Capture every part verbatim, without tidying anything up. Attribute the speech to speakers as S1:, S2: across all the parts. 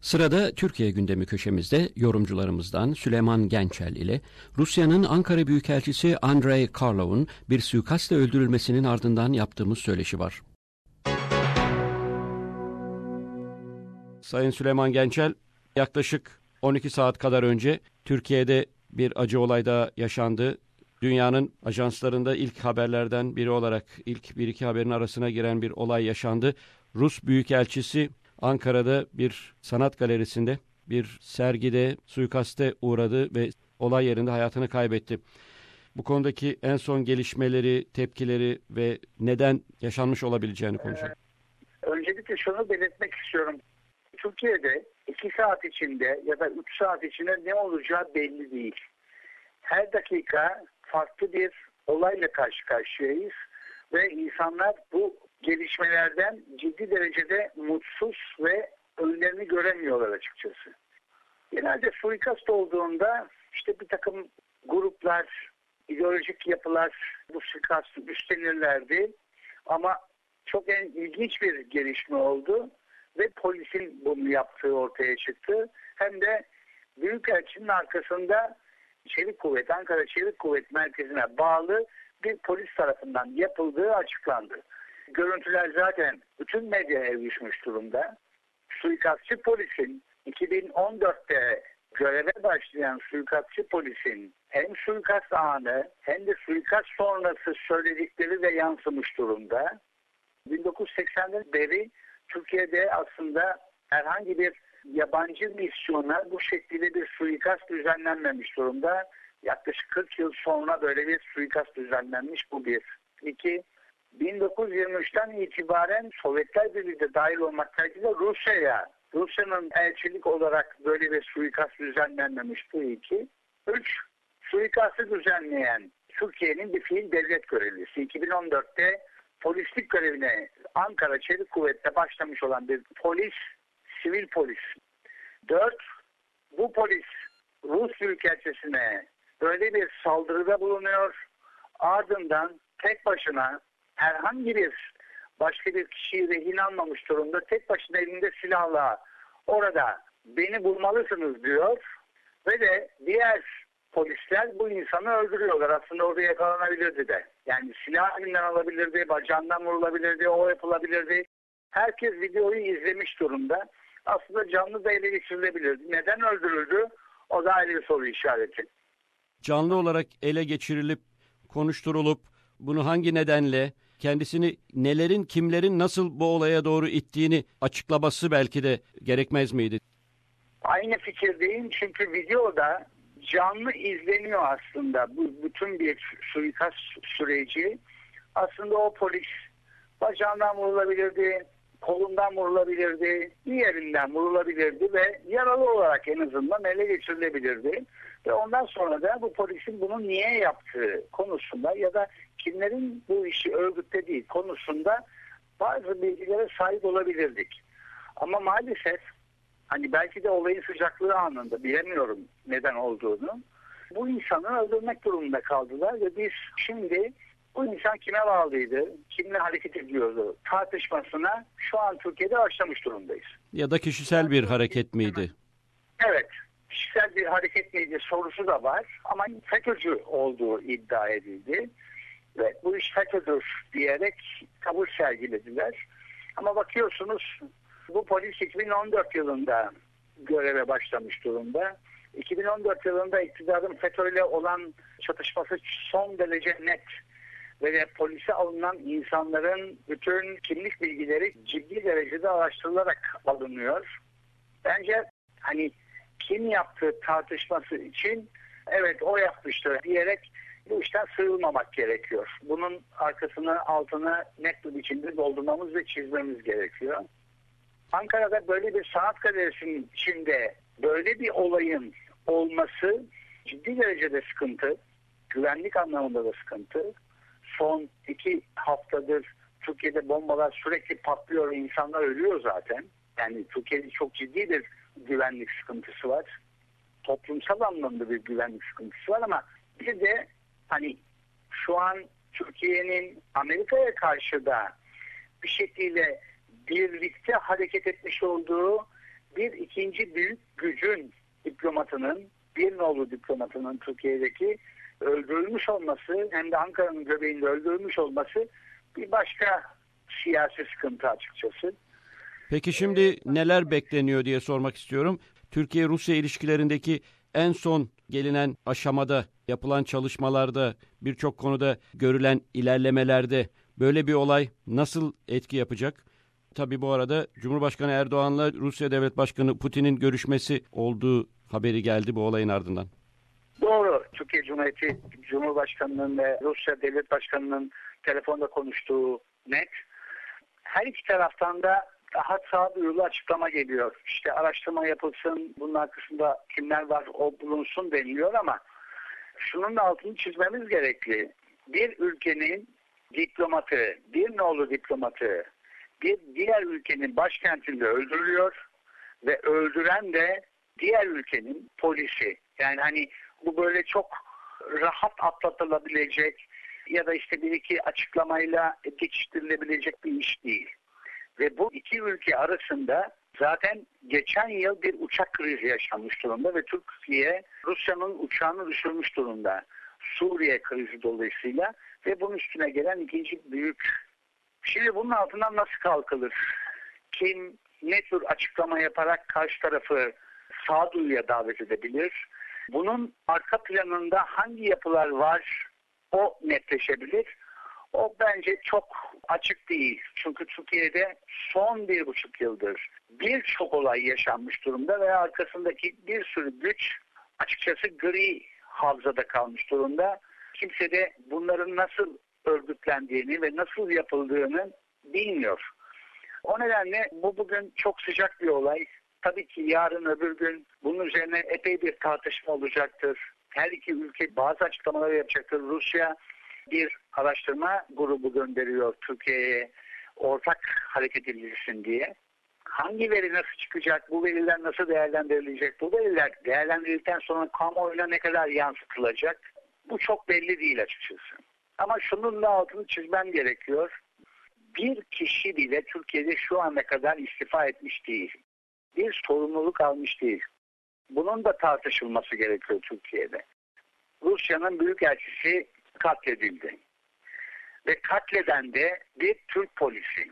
S1: Sırada Türkiye gündemi köşemizde yorumcularımızdan Süleyman Gençel ile Rusya'nın Ankara Büyükelçisi Andrei Karlov'un bir suikastla öldürülmesinin ardından yaptığımız söyleşi var. Sayın Süleyman Gençel, yaklaşık on iki saat kadar önce Türkiye'de bir acı olay daha yaşandı. Dünyanın ajanslarında ilk haberlerden biri olarak ilk bir iki haberin arasına giren bir olay yaşandı. Rus Büyükelçisi Ankara'da bir sanat galerisinde bir sergide suikaste uğradı ve olay yerinde hayatını kaybetti. Bu konudaki en son gelişmeleri, tepkileri ve neden yaşanmış olabileceğini konuşalım.
S2: Ee, öncelikle şunu belirtmek istiyorum. Türkiye'de iki saat içinde ya da üç saat içinde ne olacağı belli değil. Her dakika farklı bir olayla karşı karşıyayız ve insanlar bu gelişmelerden ciddi derecede mutsuz ve önlerini göremiyorlar açıkçası. Genelde suikast olduğunda işte bir takım gruplar, ideolojik yapılar bu suikastı üstlenirlerdi. Ama çok en ilginç bir gelişme oldu ve polisin bunu yaptığı ortaya çıktı. Hem de Büyükelçinin arkasında Çevik Kuvvet, Ankara Çevik Kuvvet Merkezi'ne bağlı bir polis tarafından yapıldığı açıklandı. Görüntüler zaten bütün medyaya erişmiş durumda. Suikastçı polisin iki bin on dörtte göreve başlayan suikastçı polisin hem suikast anı hem de suikast sonrası söyledikleri de yansımış durumda. bin dokuz yüz seksenden beri Türkiye'de aslında herhangi bir yabancı misyona bu şekilde bir suikast düzenlenmemiş durumda. Yaklaşık kırk yıl sonra böyle bir suikast düzenlenmiş, bu bir. İki, bin dokuz yüz yirmi üçten itibaren Sovyetler Birliği de dahil olmak kaydıyla Rusya'ya, Rusya'nın elçilik olarak böyle bir suikast düzenlenmemiş, bu iki. Üç, suikastı düzenleyen Türkiye'nin bir fiil devlet görevlisi. iki bin on dörtte polislik görevine Ankara Çevik Kuvvet'te başlamış olan bir polis, sivil polis. Dört, bu polis Rus Büyükelçisi'ne böyle bir saldırıda bulunuyor. Ardından tek başına herhangi bir başka bir kişiyi rehin almamış durumda tek başına elinde silahla orada beni bulmalısınız diyor. Ve de diğer polisler bu insanı öldürüyorlar. Aslında orada yakalanabilirdi de. Yani silah elinden alabilirdi, bacağından vurulabilirdi, o yapılabilirdi. Herkes videoyu izlemiş durumda. Aslında canlı da ele geçirilebilirdi. Neden öldürüldü? O da ayrı bir soru işareti.
S1: Canlı olarak ele geçirilip, konuşturulup, bunu hangi nedenle, kendisini nelerin, kimlerin nasıl bu olaya doğru ittiğini açıklaması belki de gerekmez miydi?
S2: Aynı fikirdeyim, çünkü videoda canlı izleniyor aslında bu bütün bir suikast süreci. Aslında o polis bacağından vurulabilirdi, kolundan vurulabilirdi, bir yerinden vurulabilirdi ve yaralı olarak en azından ele geçirilebilirdi. Ve ondan sonra da bu polisin bunu niye yaptığı konusunda ya da kimlerin bu işi örgütlediği konusunda bazı bilgilere sahip olabilirdik. Ama maalesef hani belki de olayın sıcaklığı anında, bilemiyorum neden olduğunu, bu insanı öldürmek durumunda kaldılar ve biz şimdi bu insan kime bağlıydı, kimle hareket ediyordu tartışmasına şu an Türkiye'de başlamış durumdayız.
S1: Ya da kişisel bir hareket miydi?
S2: Evet, kişisel bir hareket miydi sorusu da var ama FETÖ'cü olduğu iddia edildi. Ve bu iş FETÖ'dür diyerek tavır sergilediler. Ama bakıyorsunuz bu polis iki bin on dört yılında göreve başlamış durumda. iki bin on dört yılında iktidarın FETÖ'yle olan çatışması son derece net. Ve de polise alınan insanların bütün kimlik bilgileri ciddi derecede araştırılarak alınıyor. Bence hani kim yaptığı tartışması için evet o yapmıştır diyerek bu işten sıyrılmamak gerekiyor. Bunun arkasını altını net bir biçimde doldurmamız ve çizmemiz gerekiyor. Ankara'da böyle bir sanat galerisinin içinde böyle bir olayın olması ciddi derecede sıkıntı. Güvenlik anlamında da sıkıntı. Son iki haftadır Türkiye'de bombalar sürekli patlıyor ve insanlar ölüyor zaten. Yani Türkiye'de çok ciddi bir güvenlik sıkıntısı var. Toplumsal anlamda bir güvenlik sıkıntısı var ama bir de hani şu an Türkiye'nin Amerika'ya karşı da bir şekilde birlikte hareket etmiş olduğu bir ikinci büyük gücün diplomatının, bir nolu diplomatının Türkiye'deki öldürülmüş olması, hem de Ankara'nın göbeğinde öldürülmüş olması bir başka siyasi sıkıntı açıkçası.
S1: Peki şimdi neler bekleniyor diye sormak istiyorum. Türkiye-Rusya ilişkilerindeki en son gelinen aşamada, yapılan çalışmalarda, birçok konuda görülen ilerlemelerde böyle bir olay nasıl etki yapacak? Tabii bu arada Cumhurbaşkanı Erdoğan'la Rusya Devlet Başkanı Putin'in görüşmesi olduğu haberi geldi bu olayın ardından.
S2: Doğru. Türkiye Cumhuriyeti Cumhurbaşkanı'nın ve Rusya Devlet Başkanı'nın telefonda konuştuğu net. Her iki taraftan da daha sağduyulu açıklama geliyor. İşte araştırma yapılsın, bunun arkasında kimler var o bulunsun deniliyor ama şunun da altını çizmemiz gerekli. Bir ülkenin diplomatı, bir nolu diplomatı bir diğer ülkenin başkentinde öldürülüyor ve öldüren de diğer ülkenin polisi. Yani hani bu böyle çok rahat atlatılabilecek ya da işte bir iki açıklamayla geçiştirilebilecek bir iş değil. Ve bu iki ülke arasında zaten geçen yıl bir uçak krizi yaşanmış durumda ve Türkiye Rusya'nın uçağını düşürmüş durumda. Suriye krizi dolayısıyla ve bunun üstüne gelen ikinci büyük. Şimdi bunun altından nasıl kalkılır? Kim ne tür açıklama yaparak karşı tarafı sağduyuya davet edebilir? Bunun arka planında hangi yapılar var o netleşebilir. O bence çok açık değil. Çünkü Türkiye'de son bir buçuk yıldır birçok olay yaşanmış durumda ve arkasındaki bir sürü güç açıkçası gri havzada kalmış durumda. Kimse de bunların nasıl örgütlendiğini ve nasıl yapıldığını bilmiyor. O nedenle bu bugün çok sıcak bir olay. Tabii ki yarın öbür gün bunun üzerine epey bir tartışma olacaktır. Her iki ülke bazı açıklamalar yapacaktır. Rusya bir araştırma grubu gönderiyor Türkiye'ye ortak hareket edilsin diye. Hangi veri nasıl çıkacak, bu veriler nasıl değerlendirilecek, bu veriler değerlendirildikten sonra kamuoyuna ne kadar yansıtılacak, bu çok belli değil açıkçası. Ama şunun da altını çizmem gerekiyor. Bir kişi bile Türkiye'de şu ana kadar istifa etmiş değil. Bir sorumluluk almış değil. Bunun da tartışılması gerekiyor Türkiye'de. Rusya'nın büyükelçisi katledildi. Ve katleden de bir Türk polisi.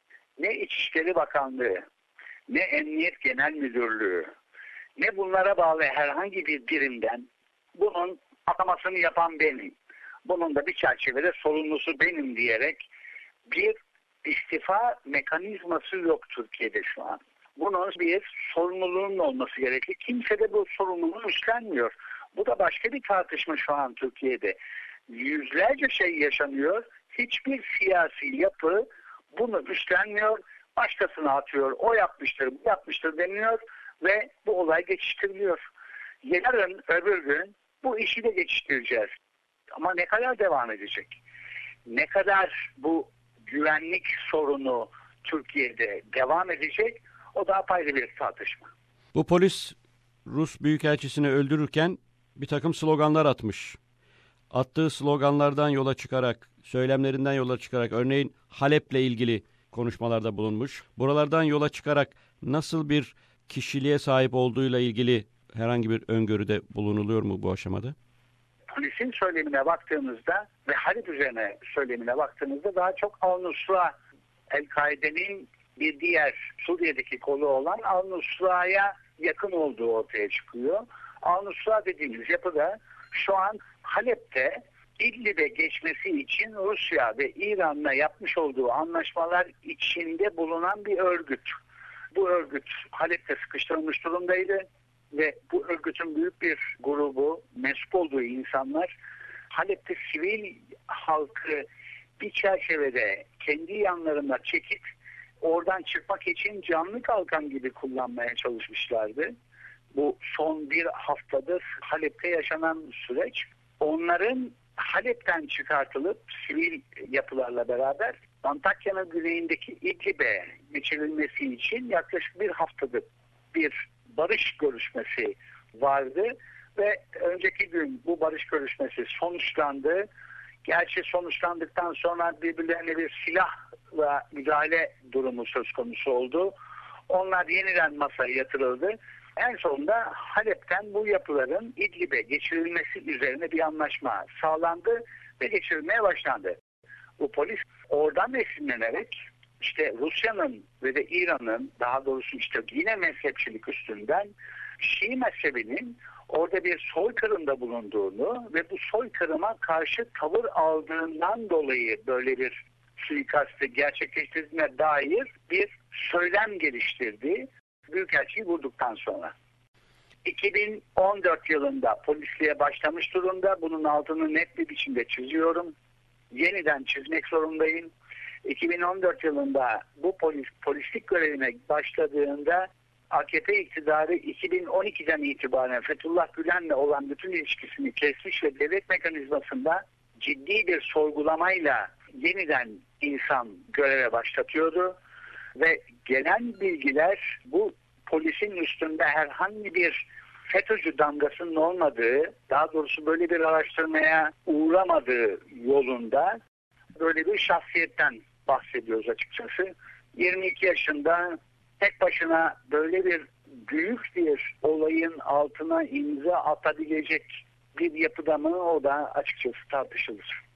S2: Ne İçişleri Bakanlığı, ne Emniyet Genel Müdürlüğü, ne bunlara bağlı herhangi bir birimden bunun atamasını yapan benim, bunun da bir çerçevede sorumlusu benim diyerek bir istifa mekanizması yok Türkiye'de şu an. Bunun bir sorumluluğunun olması gerekli. Kimse de bu sorumluluğu üstlenmiyor. Bu da başka bir tartışma şu an Türkiye'de. Yüzlerce şey yaşanıyor. Hiçbir siyasi yapı bunu üstlenmiyor. Başkasına atıyor. O yapmıştır, bu yapmıştır deniyor ve bu olay geçiştiriliyor. Yarın öbür gün bu işi de geçiştireceğiz. Ama ne kadar devam edecek? Ne kadar bu güvenlik sorunu Türkiye'de devam edecek? O da apayrı bir tartışma.
S1: Bu polis Rus Büyükelçisini öldürürken bir takım sloganlar atmış. Attığı sloganlardan yola çıkarak, söylemlerinden yola çıkarak, örneğin Halep'le ilgili konuşmalarda bulunmuş. Buralardan yola çıkarak nasıl bir kişiliğe sahip olduğuyla ilgili herhangi bir öngörüde bulunuluyor mu bu aşamada?
S2: Polisin söylemine baktığımızda ve Halep üzerine söylemine baktığımızda daha çok Al-Nusra, El-Kaide'nin bir diğer Suriye'deki kolu olan Al-Nusra'ya yakın olduğu ortaya çıkıyor. Al-Nusra dediğimiz yapıda şu an Halep'te İdlib'e geçmesi için Rusya ve İran'la yapmış olduğu anlaşmalar içinde bulunan bir örgüt. Bu örgüt Halep'te sıkıştırılmış durumdaydı ve bu örgütün büyük bir grubu, mensup olduğu insanlar Halep'te sivil halkı bir çerçevede kendi yanlarına çekip oradan çıkmak için canlı kalkan gibi kullanmaya çalışmışlardı. Bu son bir haftadır Halep'te yaşanan süreç. Onların Halep'ten çıkartılıp sivil yapılarla beraber Antakya'nın güneyindeki İdlib'e geçirilmesi için yaklaşık bir haftadır bir barış görüşmesi vardı ve önceki gün bu barış görüşmesi sonuçlandı. Gerçi sonuçlandıktan sonra birbirlerine bir silahla müdahale durumu söz konusu oldu. Onlar yeniden masaya yatırıldı. En sonunda Halep'ten bu yapıların İdlib'e geçirilmesi üzerine bir anlaşma sağlandı ve geçirilmeye başlandı. Bu polis oradan esinlenerek işte Rusya'nın ve de İran'ın, daha doğrusu işte yine mezhepçilik üstünden Şii mezhebinin orada bir soykırımda bulunduğunu ve bu soykırıma karşı tavır aldığından dolayı böyle bir suikastı gerçekleştirdiğine dair bir söylem geliştirdi Büyükelçiyi vurduktan sonra. iki bin on dört yılında polisliğe başlamış durumda. Bunun altını net bir biçimde çiziyorum. Yeniden çizmek zorundayım. iki bin on dört yılında bu polis polislik görevine başladığında A K P iktidarı iki bin on ikiden itibaren Fethullah Gülen'le olan bütün ilişkisini kesmiş ve devlet mekanizmasında ciddi bir sorgulamayla yeniden insan göreve başlatıyordu. Ve gelen bilgiler bu polisin üstünde herhangi bir FETÖ'cü damgasının olmadığı, daha doğrusu böyle bir araştırmaya uğramadığı yolunda böyle bir şahsiyetten bahsediyoruz açıkçası. yirmi iki yaşında tek başına böyle bir büyük bir olayın altına imza atabilecek bir yapıda mı, o da açıkçası tartışılır.